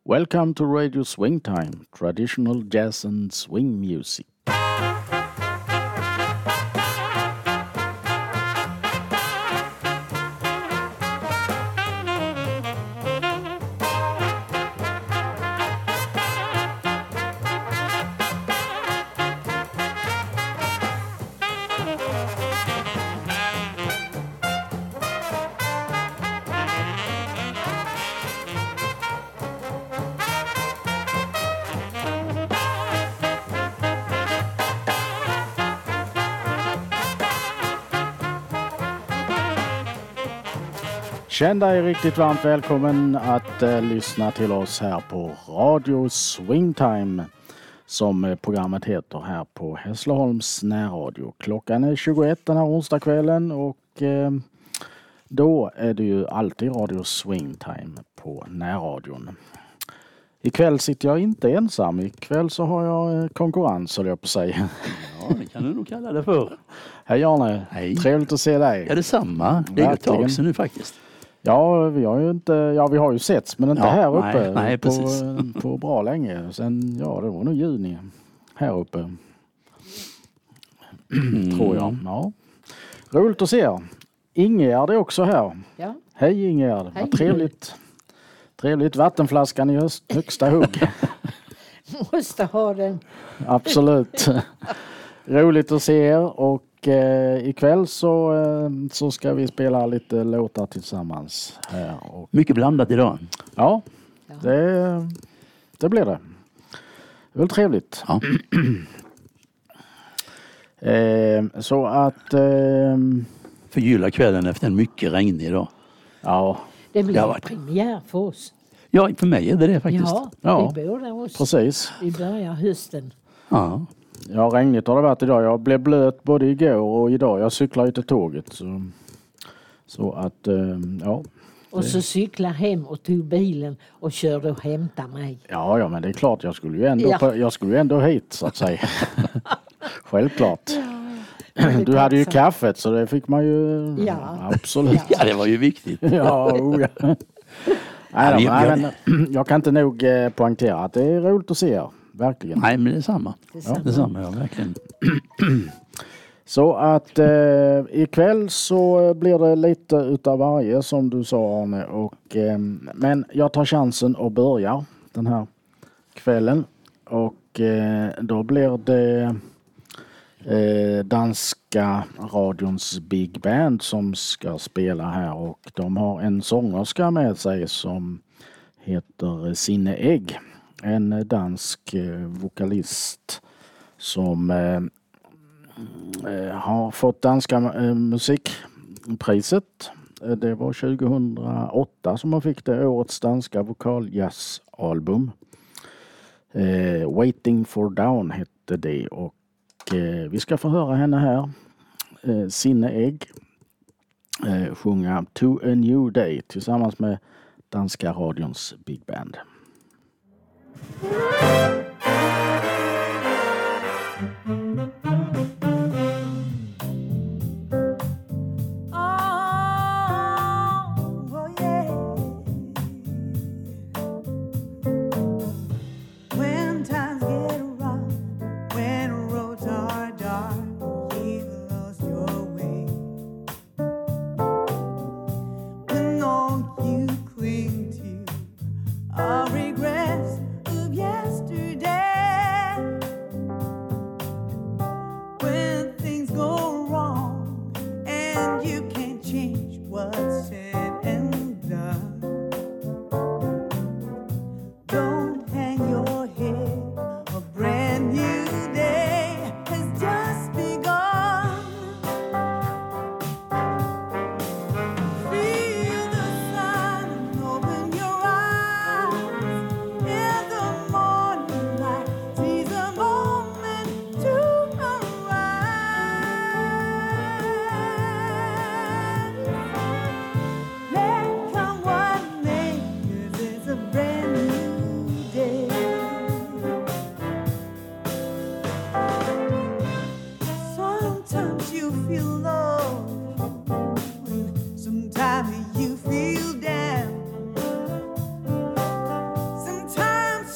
Welcome to Radio Swing Time, traditional jazz and swing music. Känn dig riktigt varmt välkommen att lyssna till oss här på Radio Swingtime, som programmet heter här på Hässleholms närradio. Klockan är 21 den här onsdagskvällen och då är det ju alltid Radio Swingtime på närradion. Ikväll sitter jag inte ensam. Ikväll så har jag konkurrens, så jag på sig. Ja, det kan du nog kalla det för. Hej Arne. Hej. Trevligt att se dig. Ja, detsamma. Det är ett tag sedan nu faktiskt. Ja, vi har ju setts, men inte här uppe. Nej, precis. På bra länge. Sen, det var nog juni här uppe. Tror jag. Ja. Roligt att se er. Ingegärd är också här. Ja. Hej Ingegärd. Hej. Vad trevligt. Vattenflaskan i högsta hugg. Måste ha den. Absolut. Roligt att se er och ikväll så ska vi spela lite låtar tillsammans här. Och, mycket blandat idag. ja. Det blir det. Det är väl trevligt. Ja. Så att Förgylla kvällen efter en mycket regnig dag. ja, Det blir varit- premiär för oss. Ja, för mig är det faktiskt. Ja, Ja, det båda oss. precis. Vi börjar hösten. Ja. Ja, regnigt har det varit idag. Jag blev blöt både igår och idag. Jag cyklar ju till tåget. Så att, ja. Och så cyklar hem och tog bilen och körde och hämtade mig. Ja, men det är klart. Jag skulle ju ändå hit, så att säga. Självklart. Du hade ju kaffet, så det fick man ju. Ja. Absolut. Ja, det var ju viktigt. Ja. Nej, men jag kan inte nog poängtera att det är roligt att se er. Verkligen. Nej, men det är samma. Detsamma. Detsamma, ja, verkligen. Så att ikväll så blir det lite utav varje, som du sa Arne. Och, men jag tar chansen och börjar den här kvällen. Och då blir det danska radions Big Band som ska spela här. Och de har en sångerska med sig som heter Sinne Egg. En dansk vokalist som har fått danska musikpriset. Det var 2008 som man fick det, årets danska vokaljazzalbum. Waiting for Dawn hette det, och vi ska få höra henne här, Sinne Egg, sjunga To a New Day tillsammans med danska radions Big Band. When times get rough, when roads are dark, you've lost your way. When all you cling to are regrets of yesterday. When things go wrong and you can't change what's said and done, don't hang your head, a brand new day has just begun. Feel the sun and open your eyes. In the morning light, seize a moment to arise. Let come what may, 'cause it's a brand new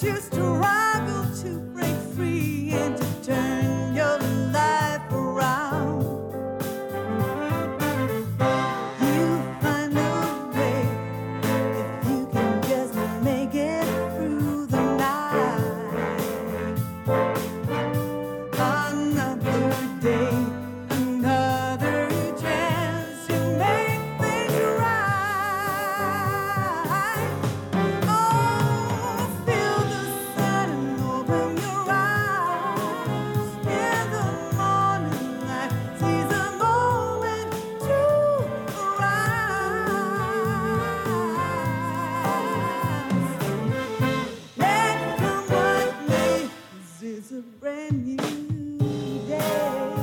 you struggle to break free and to turn your life around. You find a way if you can just make it through the night. Another day, another chance to make things right. Oh, feel the sun and open your eyes. In the morning light, seize a moment to rise. Let come what may, 'cause it's a brand new day.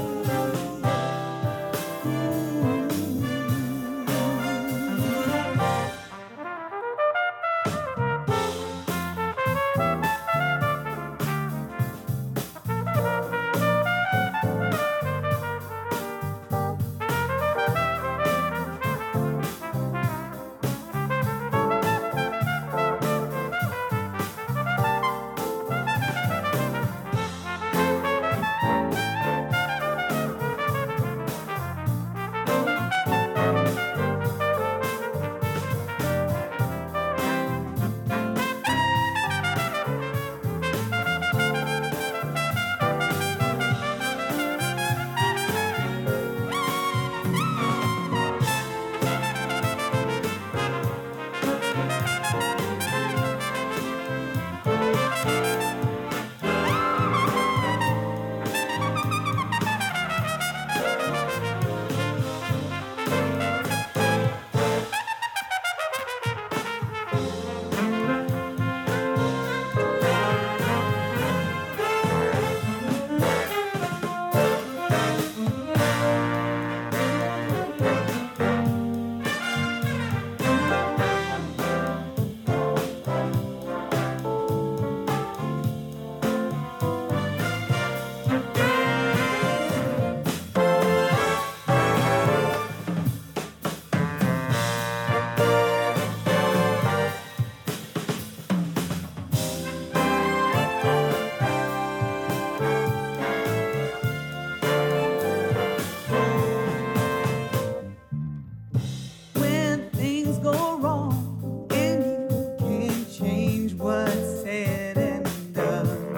When things go wrong and you can't change what's said and done,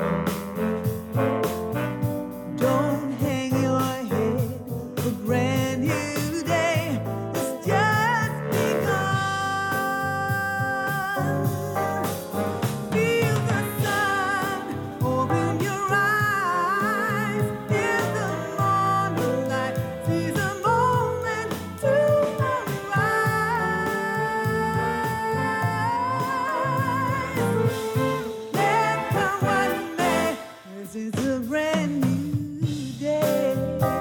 don't hang your head. A brand new day has just begun. Feel the sun, open your eyes. In the morning light, seize a moment to arise. Let come what may, 'cause it's a brand new day.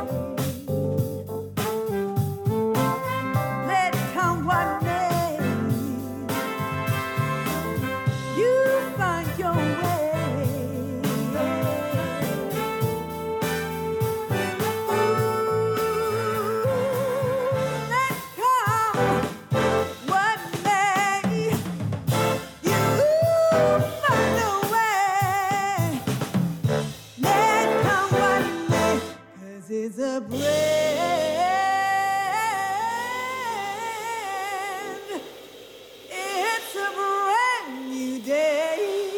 Let come what may, you find your way. Let come what may, you find a way. Let come what may, 'cause it's a brand new day.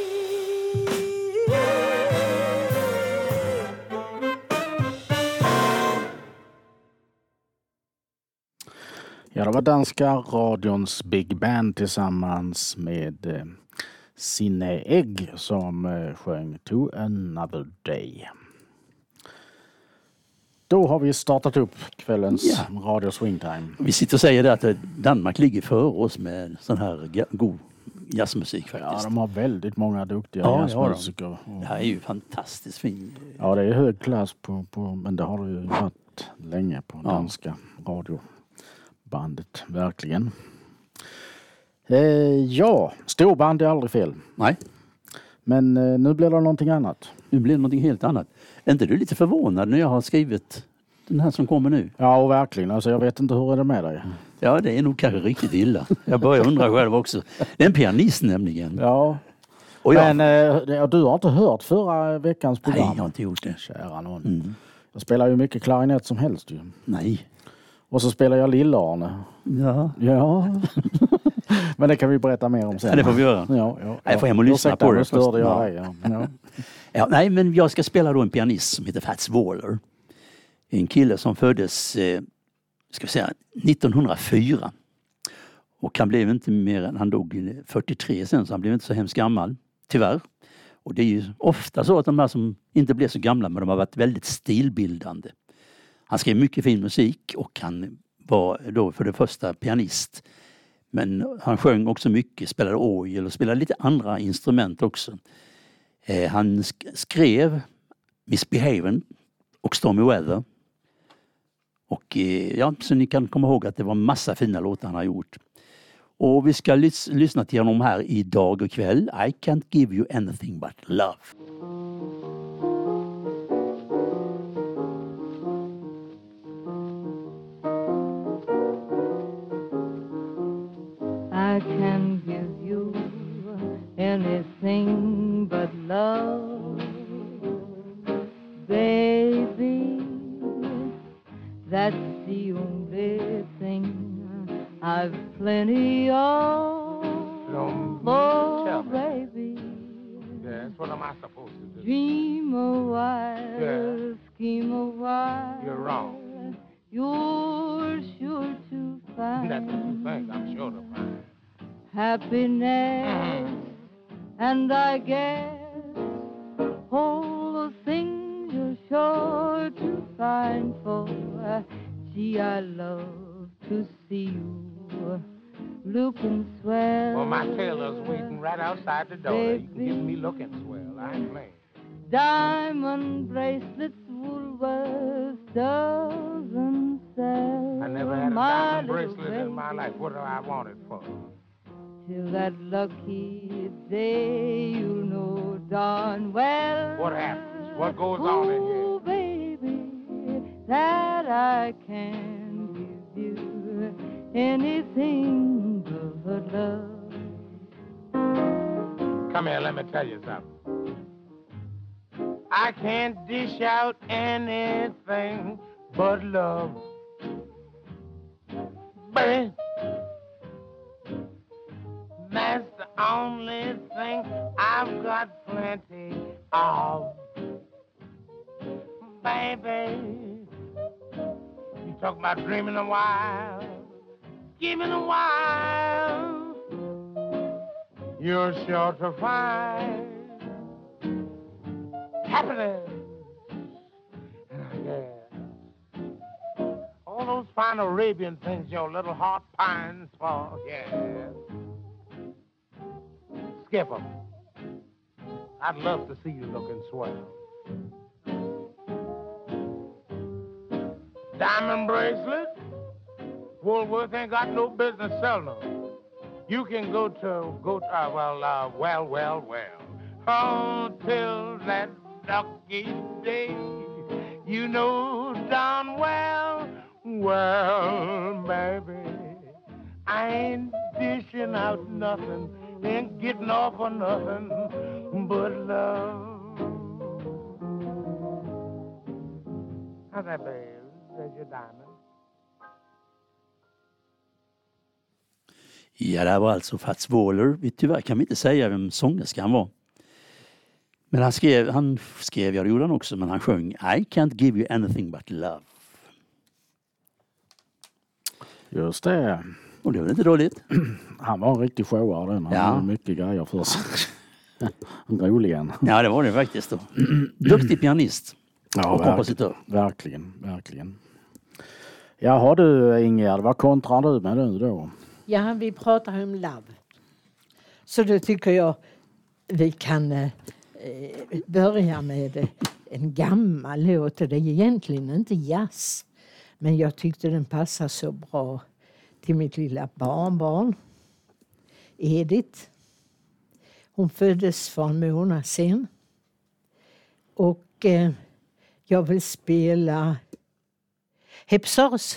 Ja, det var danska radions Big Band tillsammans med Sinne Egg som sjöng To Another Day. Då har vi startat upp kvällens Radio Swingtime. Vi sitter och säger det att Danmark ligger före oss med sån här god jazzmusik faktiskt. Ja, de har väldigt många duktiga Ja, jazzmusiker. Det här är ju fantastiskt fint. Ja, det är hög klass på men det har det ju varit länge på danska radiobandet, verkligen. Ja, storband är aldrig fel. Nej. Men nu blir det någonting annat. Nu blir det någonting helt annat. Är inte du lite förvånad när jag har skrivit den här som kommer nu? Ja, och verkligen. Alltså, jag vet inte hur är det med dig. Ja, det är nog kanske riktigt illa. Jag börjar undra själv också. Det är en pianist nämligen. Ja, Och jag, Men du har inte hört förra veckans program? nej, jag har inte gjort det. Kära någon. Jag spelar ju mycket klarinett som helst ju. Nej. Och så spelar jag Lilla-Arne. Ja. Ja. Men det kan vi berätta mer om sen. Ja, det får vi göra. Ja. Jag får hem och lyssna på det först. Störde jag Ja. dig, ja. Ja, nej, men jag ska spela då en pianist som heter Fats Waller. En kille som föddes, ska vi säga, 1904. Och han blev inte mer än, han dog 43 sen, så han blev inte så hemskt gammal, tyvärr. Och det är ju ofta så att de här som inte blev så gamla, men de har varit väldigt stilbildande. Han skrev mycket fin musik och han var då för det första pianist. Men han sjöng också mycket, spelade orgel och spelade lite andra instrument också. Han skrev Misbehavin' och Stormy Weather. Och ja, så ni kan komma ihåg att det var massa fina låtar han har gjort. Och vi ska lyssna till honom här idag och kväll. I can't give you anything but love. I can give you anything but love, baby. That's the only thing I've plenty of. Oh, baby. Yes, what am I supposed to do? Dream a while, Yeah. scheme a while. You're wrong. You're sure to find That's what you think, I'm sure to find. happiness, and I guess all the things you're sure to find. For gee, I love to see you looking swell. Well, my tailor's waiting right outside the door. You can give me looking swell. I ain't playing. Diamond bracelets, Woolworths doesn't sell. I never had a my diamond little bracelet in my baby. life. What do I want it for? Till that lucky day, you know darn well. What happens? What goes on in here? Oh, baby, that I can give you anything but love. Come here, let me tell you something. I can't dish out anything but love. Baby, that's the only thing I've got plenty of. Baby, you talk about dreaming a while, scheming a while, you're sure to find happiness. Yeah. All those fine Arabian things your little heart pines for, yeah. Skip 'em. I'd love to see you looking swell. Diamond bracelet, Woolworth ain't got no business selling them. You can go to, well. Until that lucky day, you know darn well, baby, I ain't dishing out nothing, ain't getting off on nothing but love. How's that, babe? There's your diamond. Ja, det var alltså Fats Waller. Tyvärr kan vi inte säga vem sångerskan var. Men han skrev, ja det gjorde han också, men han sjöng I can't give you anything but love. Just det. Och det var inte dåligt. Han var en riktig showare den. Han Ja. hade mycket grejer för sig. Roligen. Ja, det var det faktiskt då. Duktig pianist och kompositör. Verkligen. Jaha du Ingegerd, vad kontrar du med nu då? Ja, vi pratar om love. Så då tycker jag vi kan börja med en gammal låt. Det är egentligen inte jazz. Men jag tyckte den passar så bra till mitt lilla barnbarn. Edith. Hon föddes för en månad sedan. Och jag vill spela Hepstars.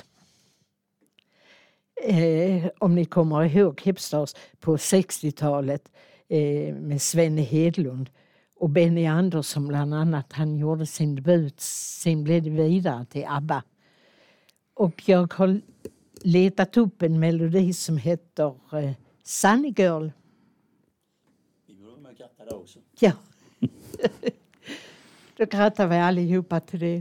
Om ni kommer ihåg Hepstars på 60-talet. med Svenne Hedlund. Och Benny Andersson bland annat, han gjorde sin debut. Sen blev det vidare till ABBA. Och jag har letat upp en melodi som heter Sunny Girl. Vi borde med gratta där också. Ja. Då grattar vi allihopa till det.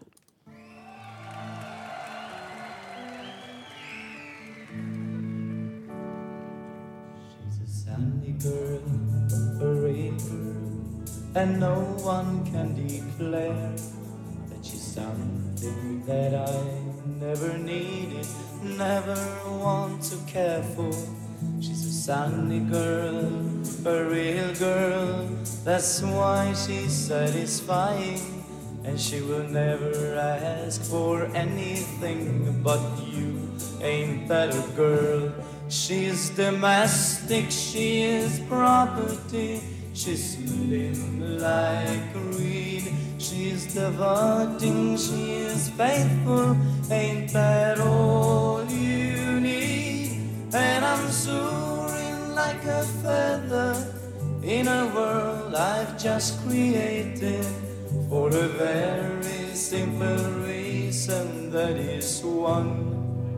She's a sunny girl, a real girl, and no one can declare that she's something that I never needed, never want to care for. She's a sunny girl, a real girl, that's why she's satisfying, and she will never ask for anything but you. Ain't that a girl? She's domestic, she is property, she's slim like a reed, she's devoting, she is faithful, ain't that all you need? And I'm soaring like a feather in a world I've just created, for a very simple reason, that is one,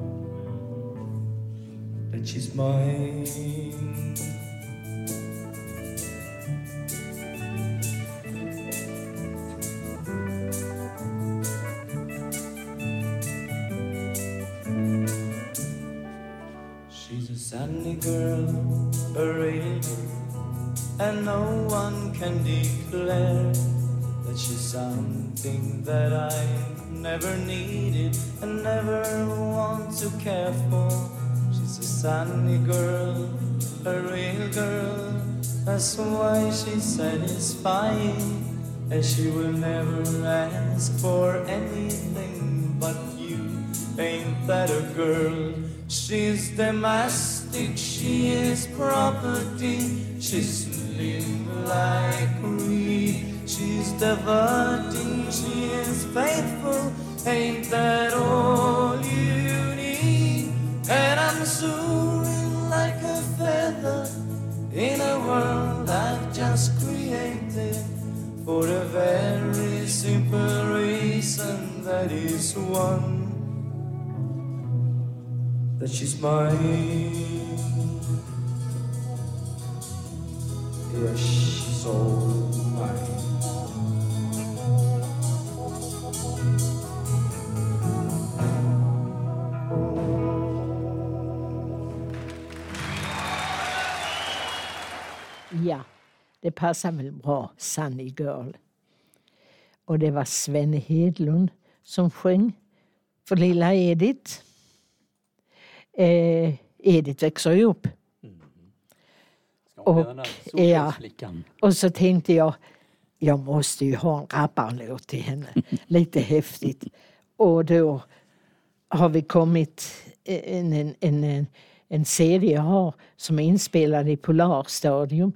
that she's mine. She's a sunny girl, a real girl, and no one can declare that she's something that I never needed and never want to care for. She's a sunny girl, a real girl, that's why she's satisfying, and she will never ask for anything but you. Ain't that a girl? She's domestic, she is property, she's slim like a reed, she's devoting, she is faithful, ain't that all you need? And I'm soaring like a feather in a world I've just created, for a very simple reason, that is one, that she's mine. Yes, she's all mine. Ja, det passar väl bra, Sunny Girl. Och det var Svenne Hedlund som sjöng för lilla Edith. Edith växer ju upp. Och så tänkte jag måste ju ha en rapparlåt till henne. Lite häftigt. Och då har vi kommit en CD jag har som är inspelad i Polarstudion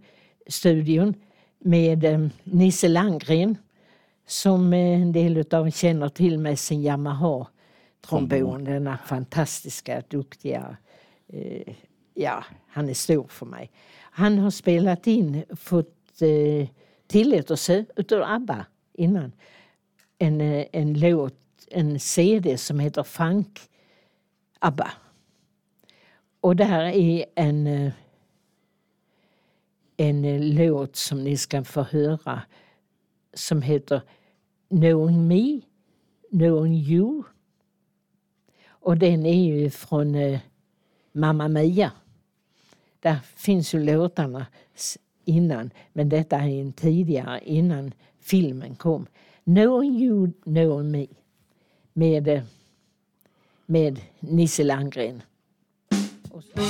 med Nisse Landgren, som en del av känner till med sin Yamaha-trombon. Denna fantastiska, duktiga, han är stor för mig. Han har spelat in, fått tillåtelse utav ABBA innan, en låt, en CD som heter Funk ABBA. Och där är en låt som ni ska få höra som heter Knowing Me, Knowing You. Och den är ju från Mamma Mia. Där finns ju låtarna innan, men detta är en tidigare, innan filmen kom. Knowing You, Knowing Me med Nisse Landgren. Och så.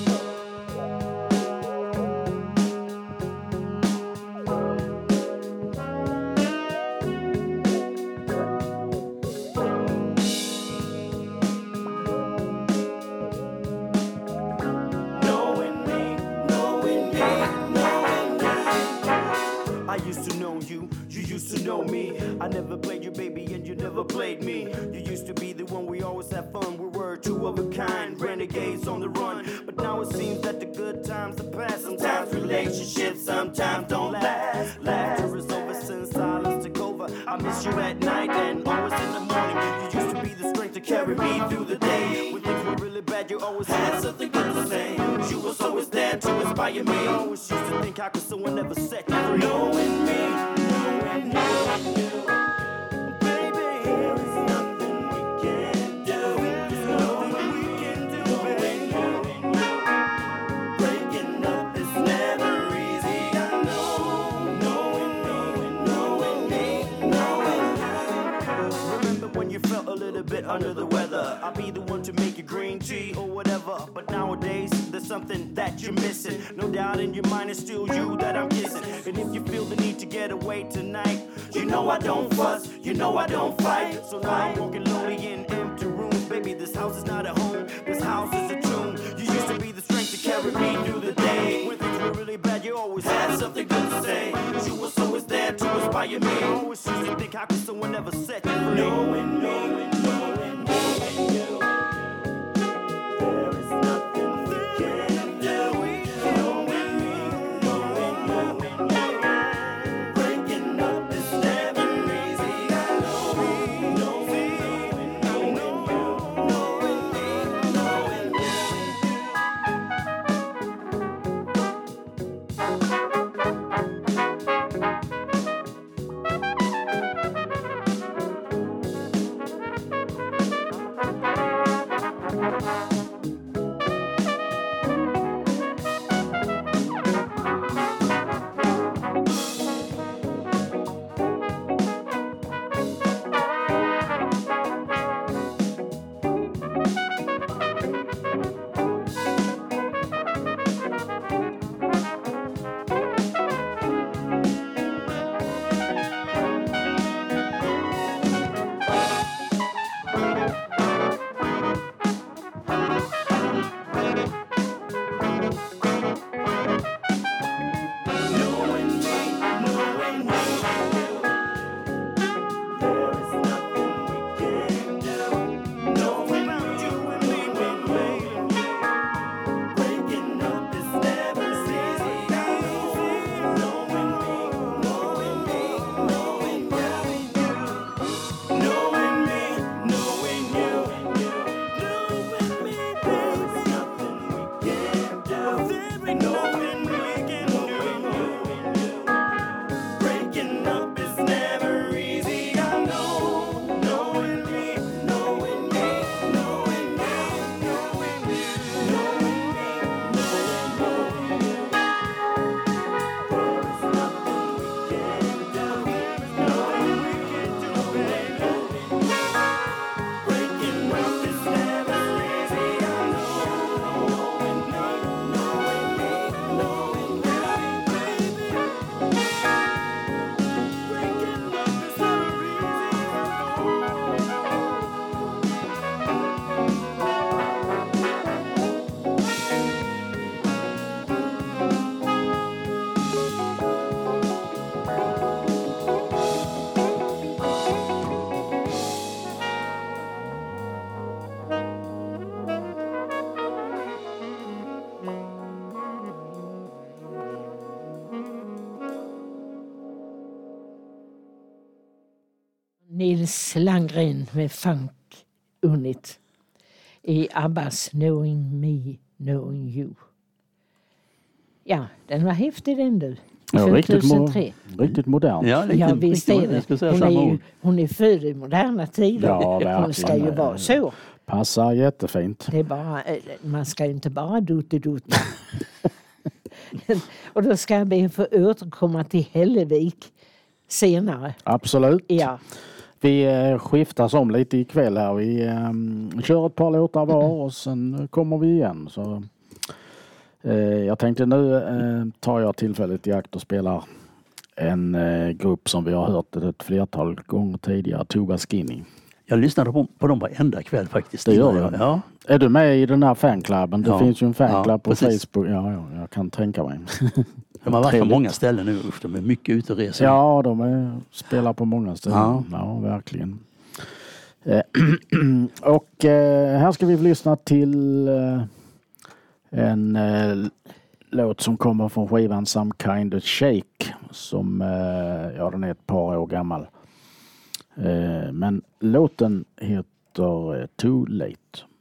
I never played you, baby, and you never played me. You used to be the one we always had fun. We were two of a kind, renegades on the run. But now it seems that the good times are past. Sometimes Sometimes relationships, sometimes don't last. Laughter is over since silence took over. I miss you at night and always in the morning. You used to be the strength to carry me through the day. When things were really bad, you always had something good to say. You was always there to inspire me. I always used to think, how could someone ever set you free? Knowing me, knowing you. Baby, there is nothing we can't do. There's nothing we can do, baby. Breaking up is never easy. I know, knowing me, knowing you. Remember when you felt a little bit under the weather? I'll be the one to make you green tea or whatever. But nowadays, there's something that you're missing. No doubt in your mind it's still you that I'm kissing. And if you feel the need to get away tonight, you know I don't fuss, you know I don't fight. So now I'm walking lonely in empty rooms. Baby, this house is not a home, this house is a tomb. You used to be the strength to carry me through the day. When things were really bad, you always had something good to say. You was always there to inspire me. I always used to think, how could someone ever set you free? Knowing you. There is nothing we can't do. Knowing me, knowing you. Breaking up is never easy. I know me, knowing you. Nils Landgren med Funk Unit i Abbas Knowing Me, Knowing You. Ja, den var häftig den du. Ja, riktigt 2003. Riktigt modern. Ja, Ja, visst är jag ska säga det. samma ord. Hon är född i moderna tider. Ja, verkligen. Hon ska ju vara så. Passar jättefint. Det är bara, man ska ju inte bara duta. Och då ska jag be få återkomma till Hällevik senare. Absolut. Ja. Vi skiftas om lite ikväll här. Vi kör ett par låtar var och sen kommer vi igen. Så, jag tänkte nu tar jag tillfället i akt och spelar en grupp som vi har hört ett flertal gånger tidigare, Tuba Skinny. Jag lyssnade på dem varenda kväll faktiskt. Det gör jag. Ja. Är du med i den här fanklubben? Det finns ju en fanklubb på precis. Facebook. Ja, jag kan tänka mig. De har varit på många ställen nu. De är mycket ute och reser. Ja, de spelar på många ställen. Ja, verkligen. Och här ska vi lyssna till en låt som kommer från skivan Some Kind of Shake som den är ett par år gammal. Men låten heter Too Late.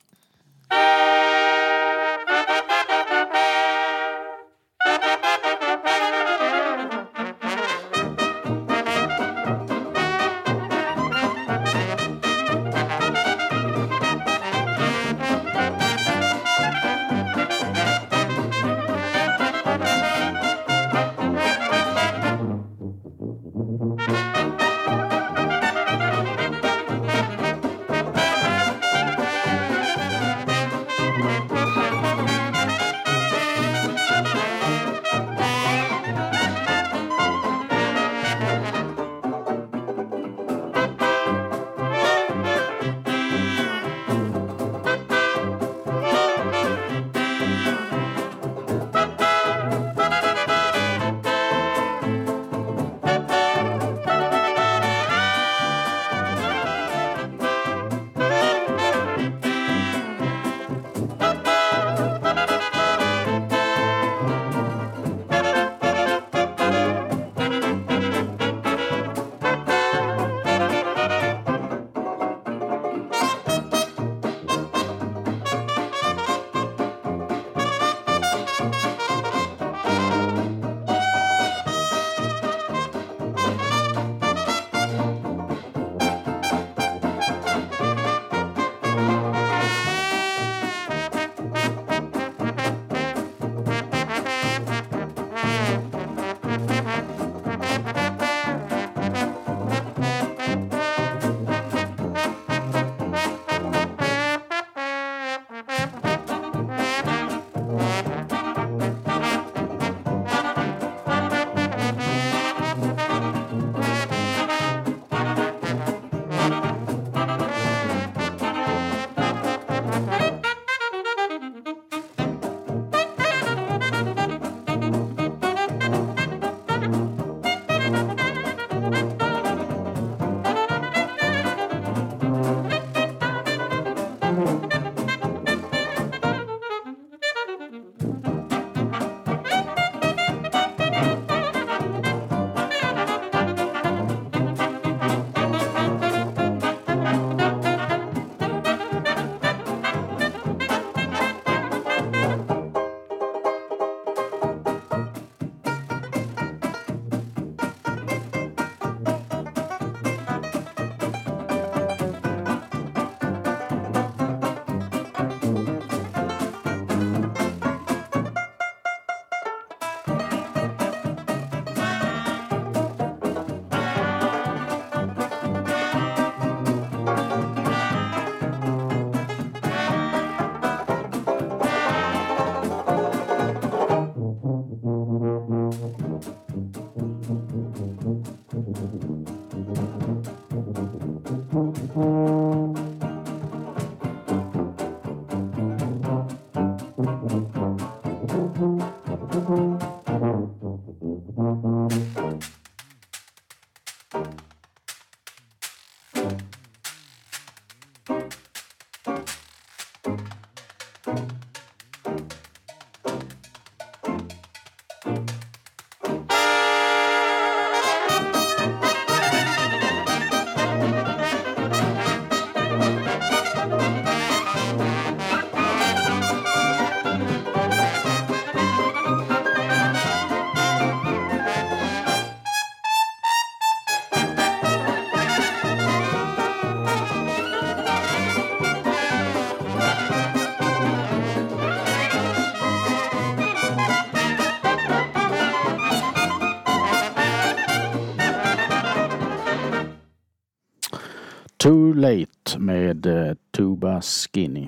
Too Late med Tuba Skinny.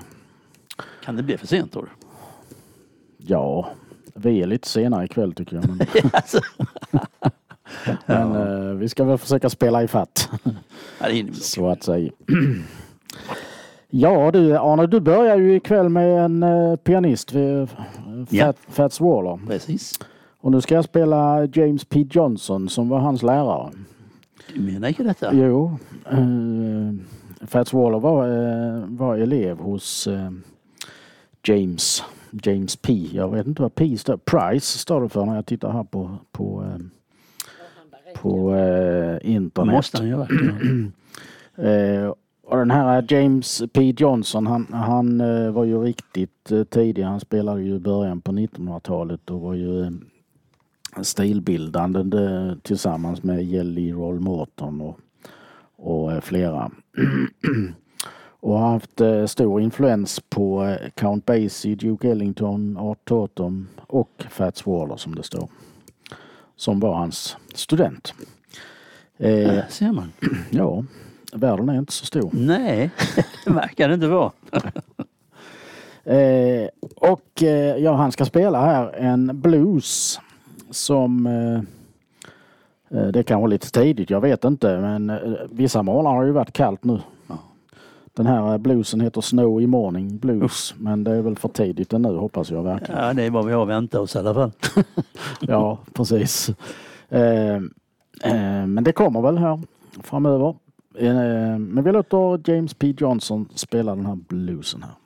Kan det bli för sent då? Ja, vi är lite senare ikväll tycker jag. Men, men vi ska väl försöka spela i fatt. Så att säga. Ja du Arne, du börjar ju ikväll med en pianist, Fats Waller. Precis. Och nu ska jag spela James P. Johnson som var hans lärare. Du menar inte detta? Jo. Fats Waller var elev hos James James P. Jag vet inte vad P står. Price står det för när jag tittar här på internet. Måste han göra. Och den här James P. Johnson, han var ju riktigt tidig. Han spelade ju i början på 1900-talet och var ju stilbildande tillsammans med Jelly Roll Morton och flera. Och har haft stor influens på Count Basie, Duke Ellington, Art Tatum och Fats Waller som det står. Som var hans student. Ser man. Ja, världen är inte så stor. Nej, det verkar det inte vara. Han ska spela här en blues som det kan vara lite tidigt, jag vet inte, men vissa månader har ju varit kallt nu. Ja. Den här bluesen heter Snowy Morning Blues, men det är väl för tidigt nu, hoppas jag verkligen. Ja, det är vad vi har väntat oss i alla fall. Ja, precis. Men det kommer väl här framöver. Men vi låter James P. Johnson spela den här bluesen här.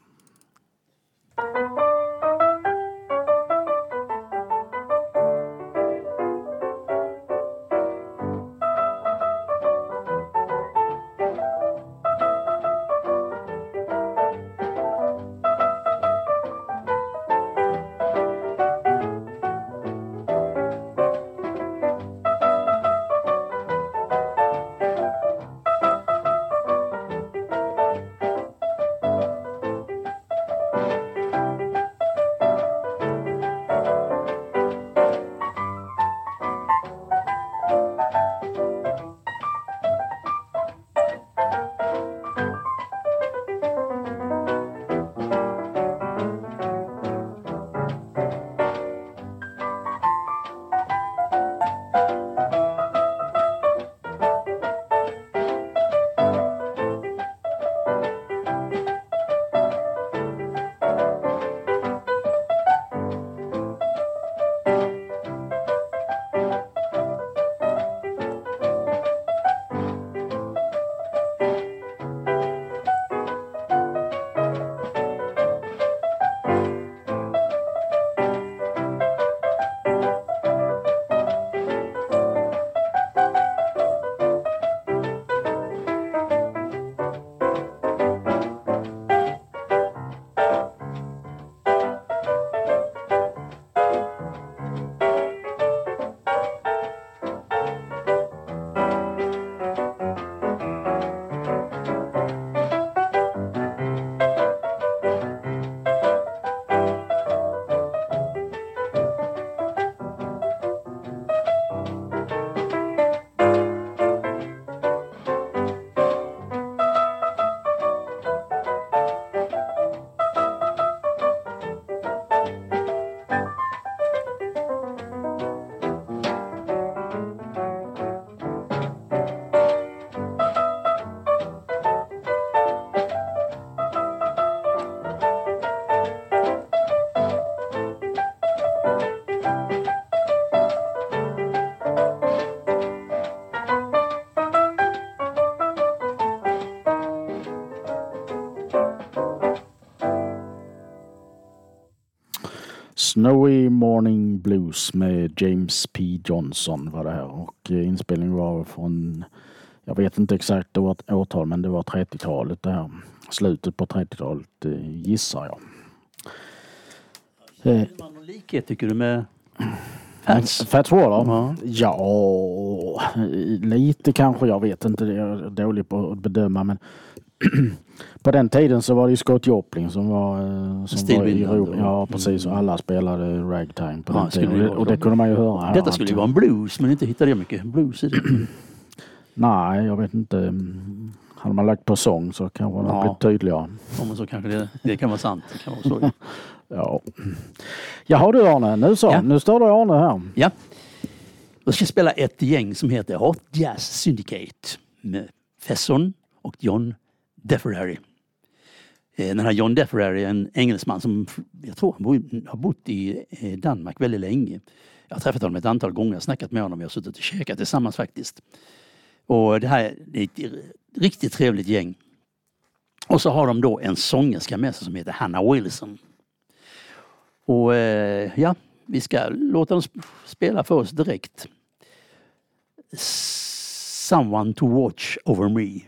Snowy Morning Blues med James P. Johnson var det här. Och inspelningen var från, jag vet inte exakt årtal, men det var 30-talet det här. Slutet på 30-talet gissar jag. Är det någon likhet tycker du med Fats Waller? Ja. Ja, lite kanske, jag vet inte, det är dåligt på att bedöma, men på den tiden så var det ju Scott Joplin som var i Europa. Ja, precis, och alla spelade ragtime på den tiden. Och det kunde man ju höra. Detta skulle ju vara en blues, men inte hittade jag mycket blues i det. Nej, jag vet inte. Hade man lagt på sång så kanske det blivit tydligare. Ja, men så kanske det kan vara sant. Det kan vara så. Ja. Jaha du Arne, nu står det Arne här. Ja. Jag ska spela ett gäng som heter Hot Jazz Syndicate med Fesson och John DeFerrari. Den här John DeFerrari är en engelsman som jag tror han har bott i Danmark väldigt länge. Jag har träffat honom ett antal gånger, snackat med honom, jag har suttit och käkat tillsammans faktiskt. Och det här är ett riktigt trevligt gäng. Och så har de då en sångerska med sig som heter Hannah Wilson. Och ja, vi ska låta dem spela för oss direkt. Someone to watch over me.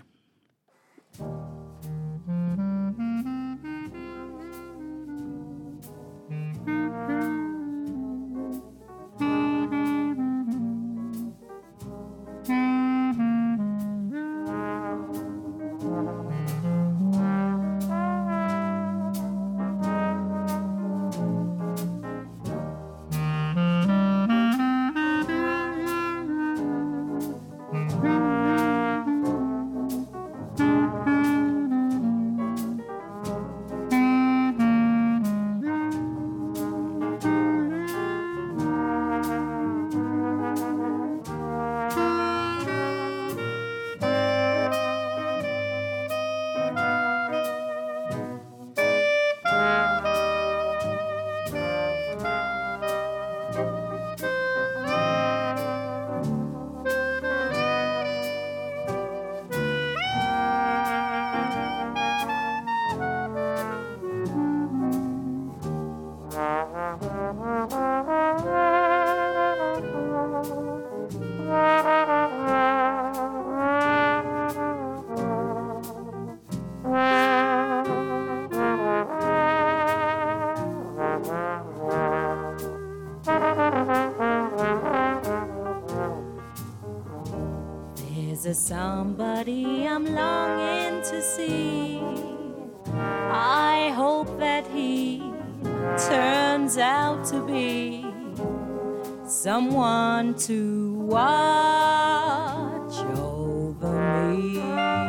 There's a somebody I'm longing to see. I hope that he turns out to be someone to watch over me.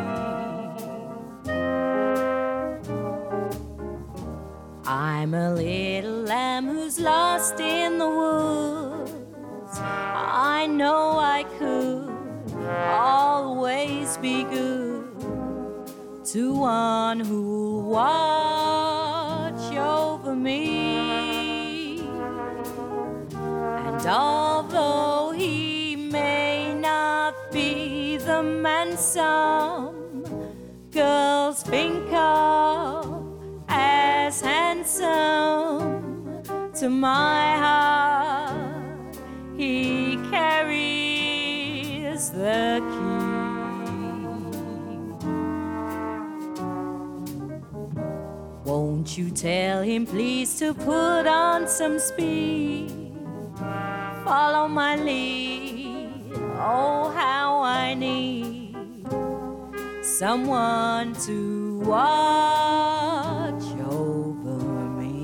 I'm a little lamb who's lost in the woods. I know I could always be good to one who'll watch over me. And although he may not be the man some girls think of as handsome, to my heart he carries the key. Won't you tell him please to put on some speed, follow my lead, oh how I need someone to watch over me.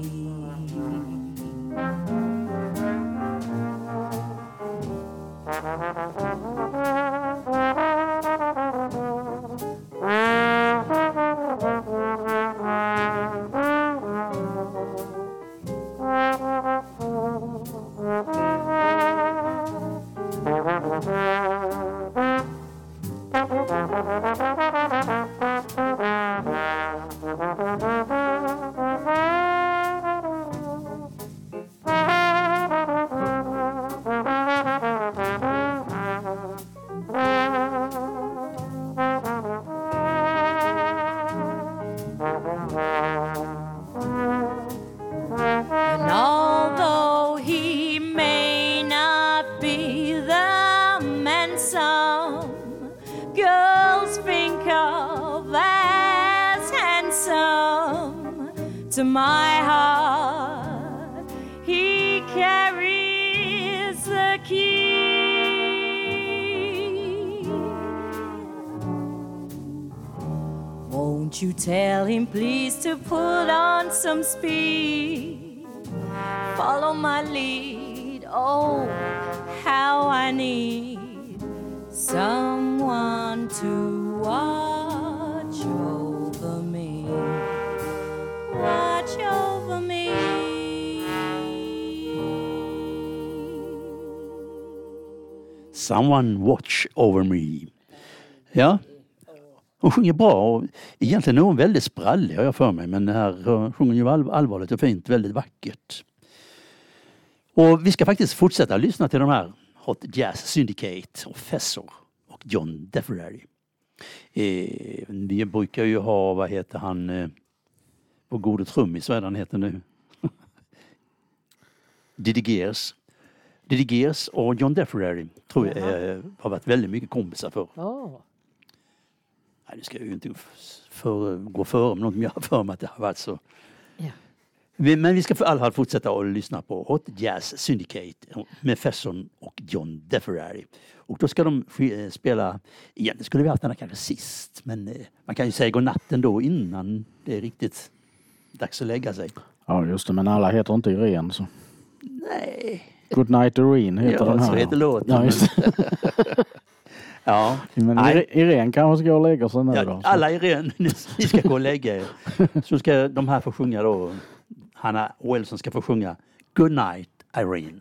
And although he may not be the man some girls think of as handsome, to my heart he carries the key. Won't you tell him please to put on some speed, follow my lead, oh how I need someone to watch over me, watch over me. Someone watch over me. Ja, hon sjunger bra och egentligen är hon väldigt sprallig har jag för mig, men här sjunger ju allvarligt och fint, väldigt vackert. Och vi ska faktiskt fortsätta lyssna till de här Hot Jazz Syndicate och Fessor och John Defferary. Vi brukar ju ha, vad heter han, på gode trummis, vad är han heter nu? Diddy Gears och John Defferary tror jag har varit väldigt mycket kompisar för. Nej, det ska ju inte gå före med något, men jag har för mig att det har varit så. Ja. Men vi ska för alla fall fortsätta att lyssna på Hot Jazz Syndicate med Fesson och John Defferary. Och då ska de spela igen. Det skulle vi haft den här kanske sist, men man kan ju säga godnatten då innan det är riktigt dags att lägga sig. Ja, just det, men alla heter inte Irene så. Nej. Good Night Irene heter den här. Ja, så heter låten. Ja, just det. Ja. Men Irene kanske ska gå och lägga sig nu då. Alla Irene, ni ska gå och lägga er. Så ska de här få sjunga då. Hanna Wilson ska få sjunga Good Night Irene.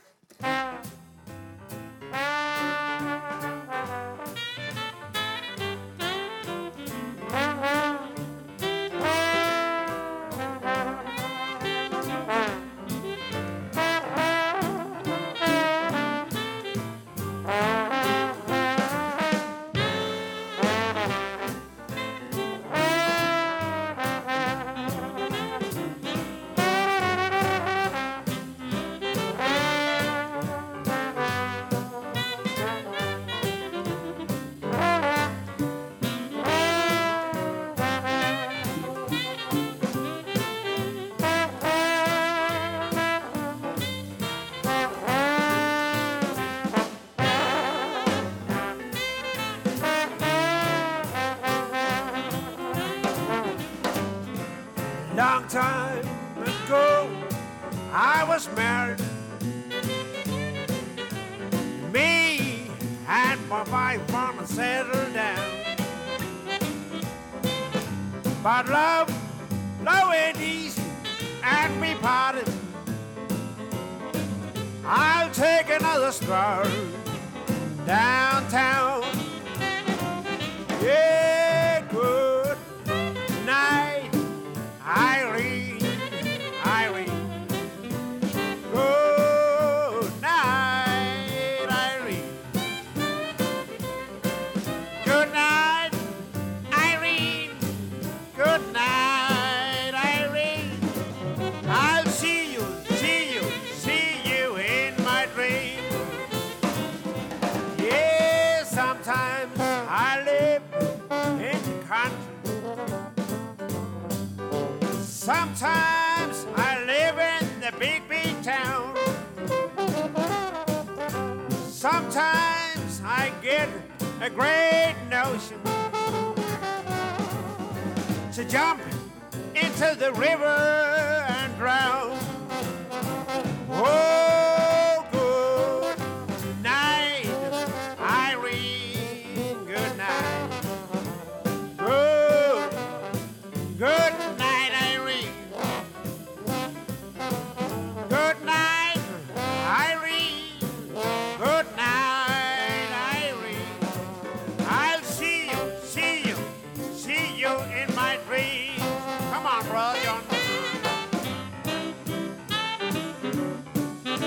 Long time ago, I was married. Me and my wife wanna settle down. But love ain't easy, and we parted. I'll take another stroll downtown. Yeah, good night, Irene. Good night, Irene. Good night, Irene. Good night, Irene. I'll see you in my dream. Yeah, sometimes I live in the country. Sometimes I live in the big town. Sometimes I get a great notion to jump into the river and drown. Oh, good night, Irene. Good night. Good night, Irene. Good night, Irene. Good night, Irene. I'll see you in my dreams. Come on, brother.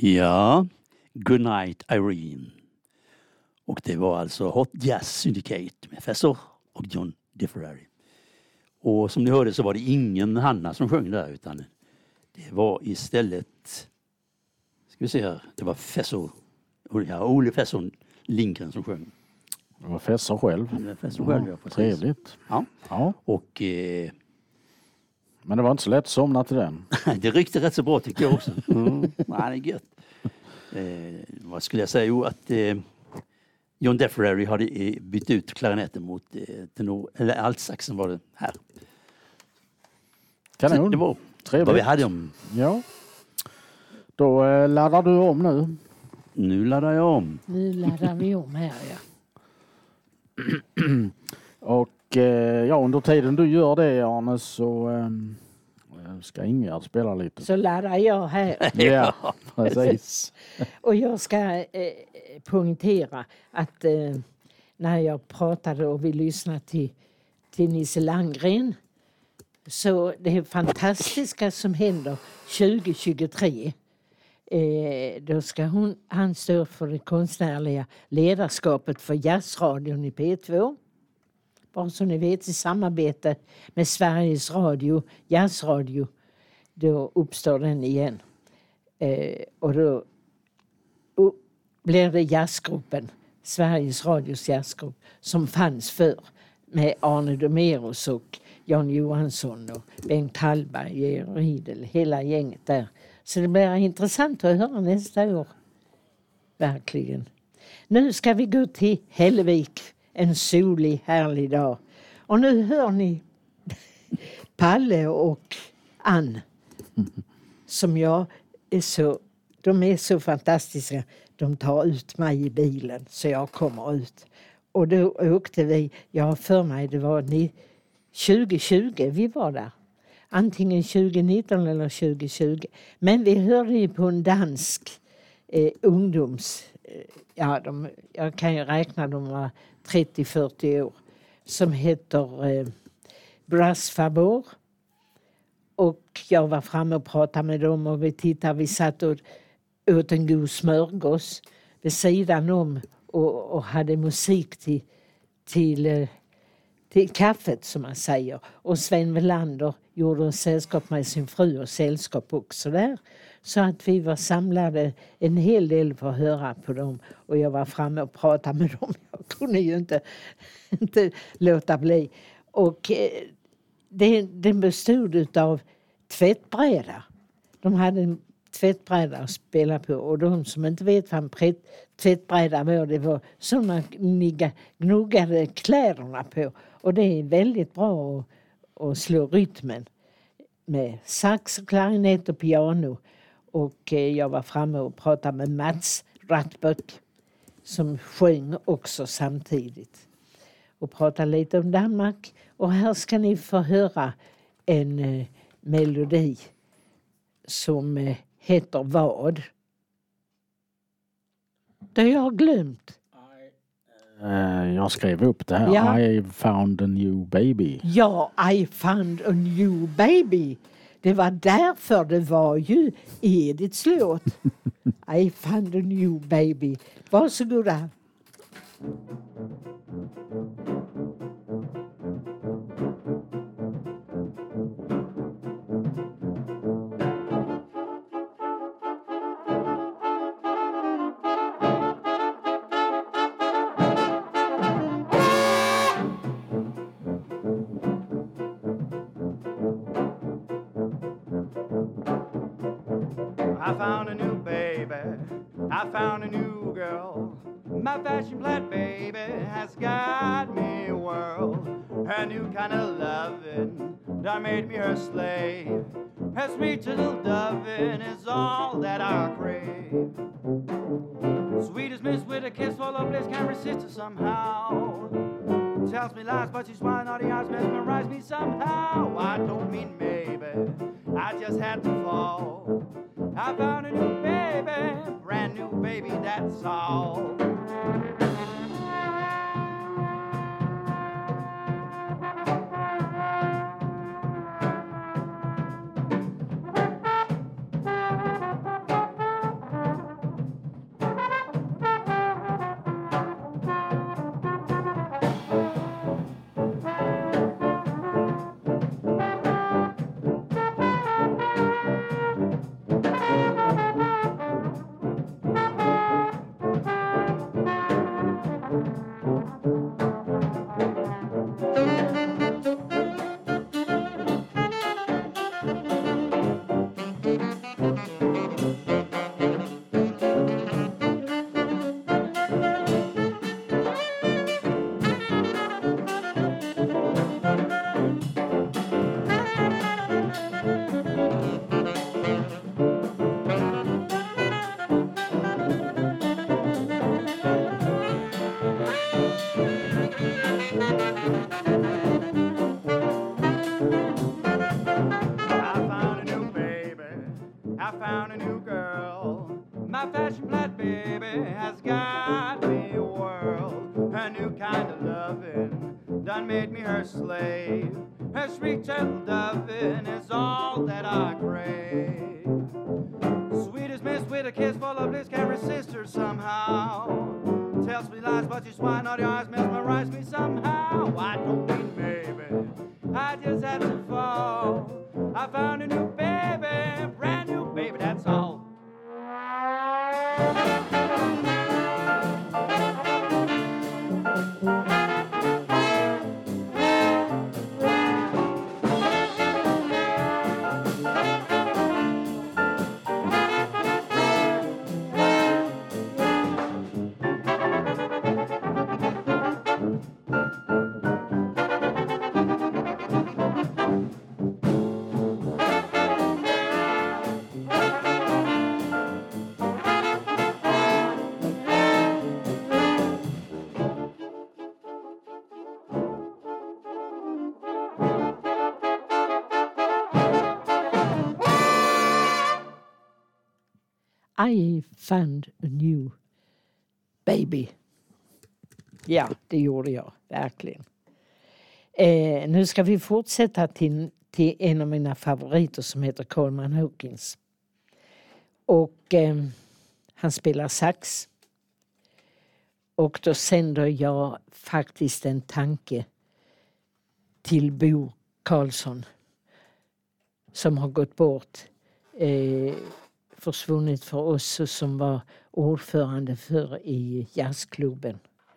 Ja, Goodnight Irene. Och det var alltså Hot Jazz Syndicate med Fessor och John DeFerrari. Och som ni hörde så var det ingen Hanna som sjöng där, utan det var istället, ska vi se här, det var Ole Fessor Lindgren som sjöng. Det var Fessor själv. Det var Fessor själv, ja, precis. Trevligt. Ja. Och men det var inte så lätt att somna till den. det ryckte rätt så bra tycker jag också. Det är gött. Vad skulle jag säga? Jo, att John DeFerrari hade bytt ut klarinetten mot tenor, eller altsaxen var det här. Kanon. Det var trevligt. Vad vi hade om. Ja. Då laddar du om nu. Nu laddar jag om. Nu laddar vi om här, ja. Och under tiden du gör det, Arne, så ska Ingegärd spela lite. Så laddar jag här. Ja, precis. Och jag ska poängtera att när jag pratade och vi lyssnade till Nisse Landgren, så det fantastiska som händer 2023, då ska han stå för det konstnärliga ledarskapet för jazzradion i P2. Bara så ni vet, i samarbete med Sveriges Radio, jazzradio, då uppstår den igen. Och då blir det jazzgruppen, Sveriges Radios jazzgrupp, som fanns förr med Arne Domeros och Jan Johansson och Bengt Hallberg, Georg Riedel, hela gänget där. Så det blir intressant att höra nästa år. Verkligen. Nu ska vi gå till Hällevik, en solig, härlig dag. Och nu hör ni Palle och Ann, som jag är så... De är så fantastiska. De tar ut mig i bilen så jag kommer ut. Och då åkte vi, jag har för mig det var 2020 vi var där. Antingen 2019 eller 2020. Men vi hörde ju på en dansk ungdoms... jag kan ju räkna, de var 30-40 år. Som heter Brass Fabor. Och jag var framme och pratade med dem och vi satt och åt en god smörgås vid sidan om och hade musik till kaffet, som man säger. Och Sven Welander gjorde sällskap med sin fru och sällskap också där. Så att vi var samlade en hel del för att höra på dem. Och jag var framme och pratade med dem. Jag kunde ju inte låta bli. Och den bestod av tvättbräda. De hade en tvättbräda att spela på. Och de som inte vet vad en tvättbräda var, det var sådana ni gnuggade kläderna på. Och det är väldigt bra att slå rytmen med sax, klarinett och piano. Och jag var framme och pratade med Mats Rattböck som sjöng också samtidigt. Och pratade lite om Danmark. Och här ska ni få höra en melodi som heter vad? Det har jag glömt. Jag skrev upp det här. Ja. I found a new baby. Ja, I found a new baby. Det var därför det var ju Ediths låt. I found a new baby. Varsågoda. I found a new baby, I found a new girl. My fashion flat baby has got me a world. Her new kind of loving that made me her slave. Her sweet little dovin is all that I crave. Sweet as miss with a kiss full of bliss, can't resist her somehow. Tells me lies, but she's why naughty eyes mesmerize me somehow. I don't mean maybe, I just had to fall. I found a new baby, brand new baby, that's all. I found a new girl. My fashion flat baby has got me a world. A new kind of loving done made me her slave. Her sweet gentle loving is all that I crave. Sweet as mist with a kiss full of bliss, can't resist her somehow. Tells me lies, but she's wine, all your eyes mesmerize me somehow. I don't mean maybe, I just had to fall. I found a new baby, brand new baby, that's all. I found a new baby. Ja, det gjorde jag verkligen. Nu ska vi fortsätta till en av mina favoriter som heter Coleman Hawkins. Och han spelar sax. Och då sänder jag faktiskt en tanke till Bo Karlsson som har gått bort, försvunnit för oss och som var ordförande för i jazzklubben.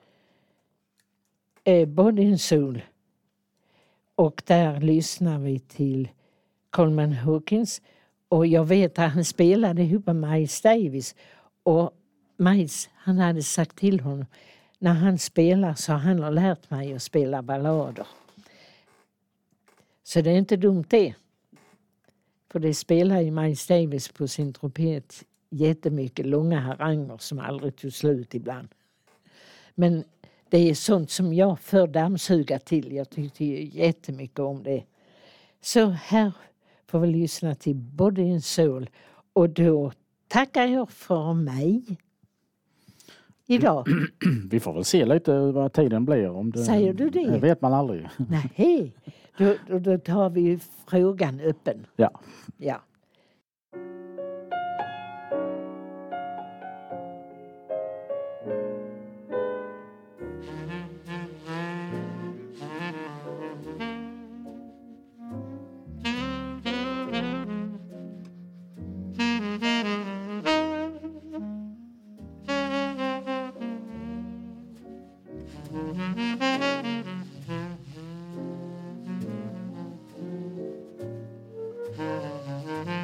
Body and Soul. Och där lyssnar vi till Coleman Hawkins. Och jag vet att han spelade ihop med Miles Davis. Och Miles, han hade sagt till honom, när han spelar så har han lärt mig att spela ballader. Så det är inte dumt det. För det spelar ju Miles Davis på sin trumpet jättemycket långa haranger som aldrig tog slut ibland. Men det är sånt som jag får dammsuga till. Jag tyckte jättemycket om det. Så här får vi lyssna till Body and Soul. Och då tackar jag för mig idag. Vi får väl se lite vad tiden blir. Om det, säger du det? Det vet man aldrig. Nej, då tar vi frågan öppen. Ja. Ja. Mm-hmm.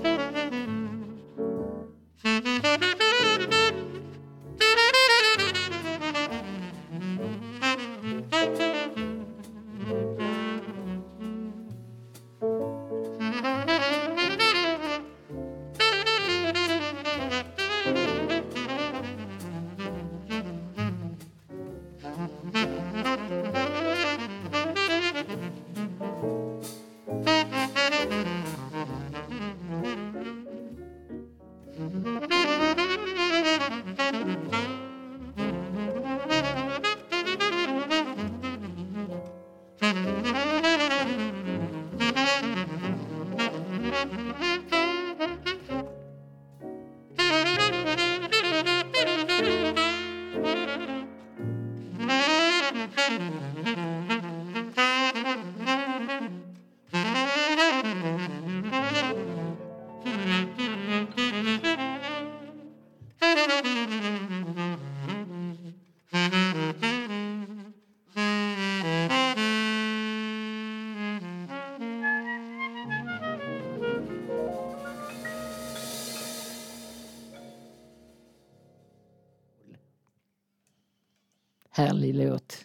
Härlig låt.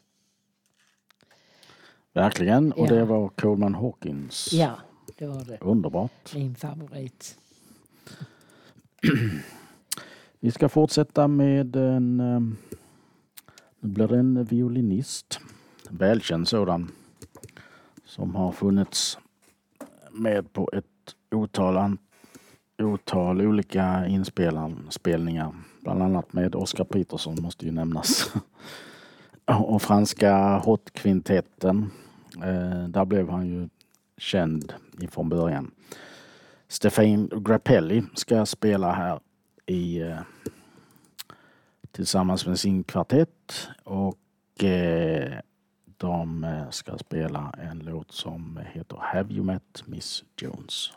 Verkligen. Och Ja. det var Coleman Hawkins. Ja, det var det. Underbart. Min favorit. Vi ska fortsätta med nu blir det en violinist. Välkänd sådan. Som har funnits med på ett otal olika inspelningar. Bland annat med Oscar Peterson måste ju nämnas. Och franska Hot-kvintetten. Där blev han ju känd ifrån början. Stéphane Grappelli ska spela här tillsammans med sin kvartett. Och de ska spela en låt som heter Have You Met Miss Jones?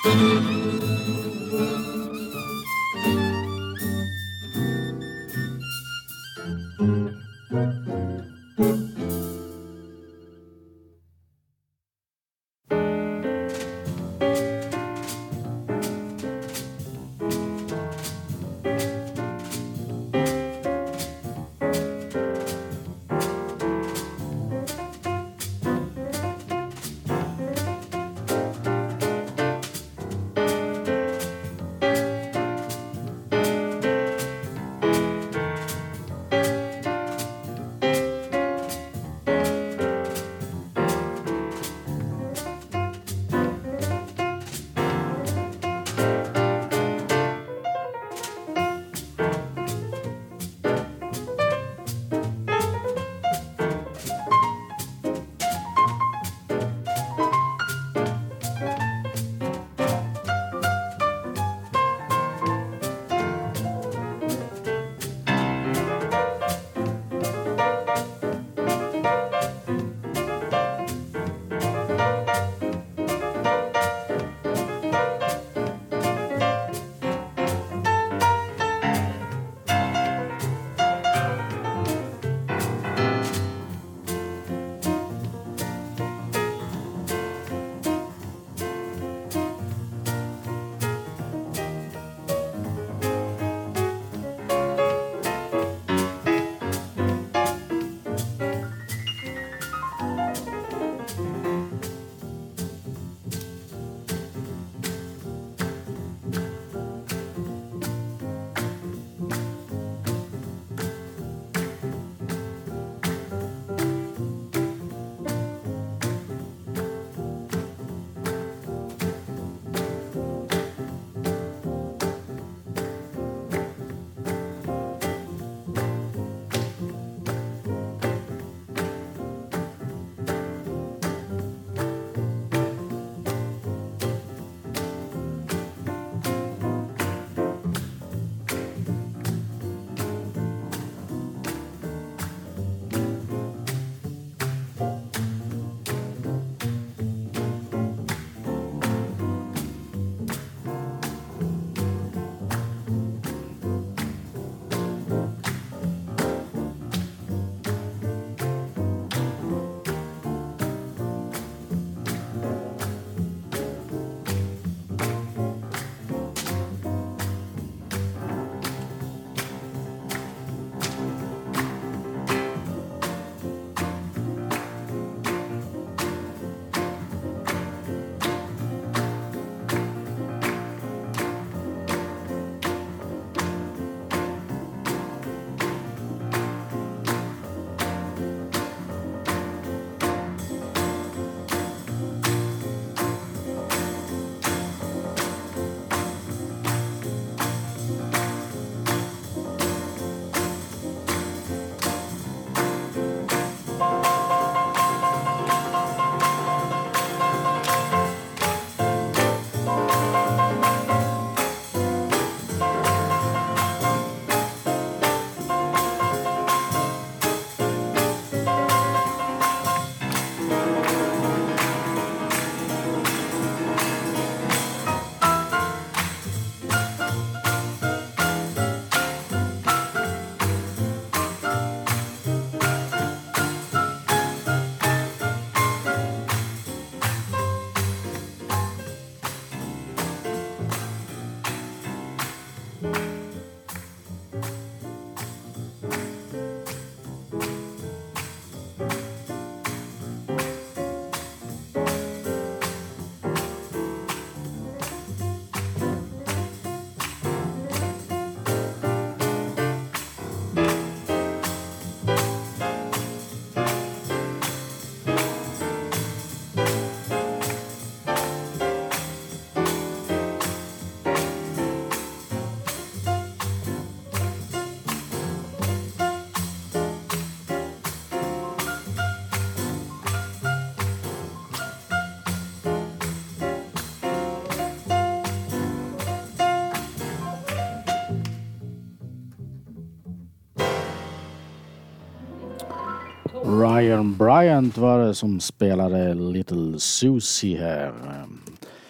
Ryan Bryant var det som spelade Little Susie här.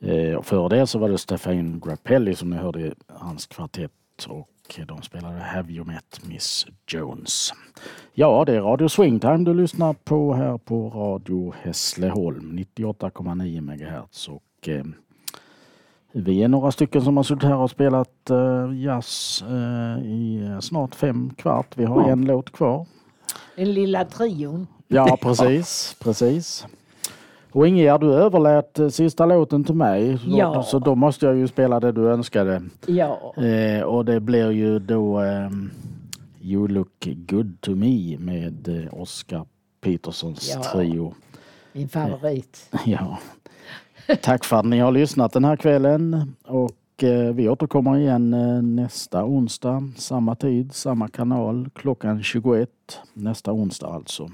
Och för det så var det Stefan Grappelli som ni hörde hans kvartett, och de spelade Have You Met Miss Jones. Ja, det är Radio Swingtime du lyssnar på här på Radio Hässleholm 98,9 MHz, och vi är några stycken som har suttit här och spelat jazz i snart 5 kvart. Vi har en låt kvar. Den lilla trion. Ja, precis. Och Ingegerd, du överlät sista låten till mig. Ja. Så då måste jag ju spela det du önskade. Ja. Och det blir ju då You Look Good To Me med Oscar Petersons trio. Min favorit. Ja. Tack för att ni har lyssnat den här kvällen, och vi återkommer igen nästa onsdag, samma tid, samma kanal, klockan 21 nästa onsdag alltså.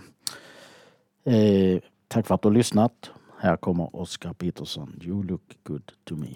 Tack för att du har lyssnat. Här kommer Oscar Peterson, You Look Good To Me.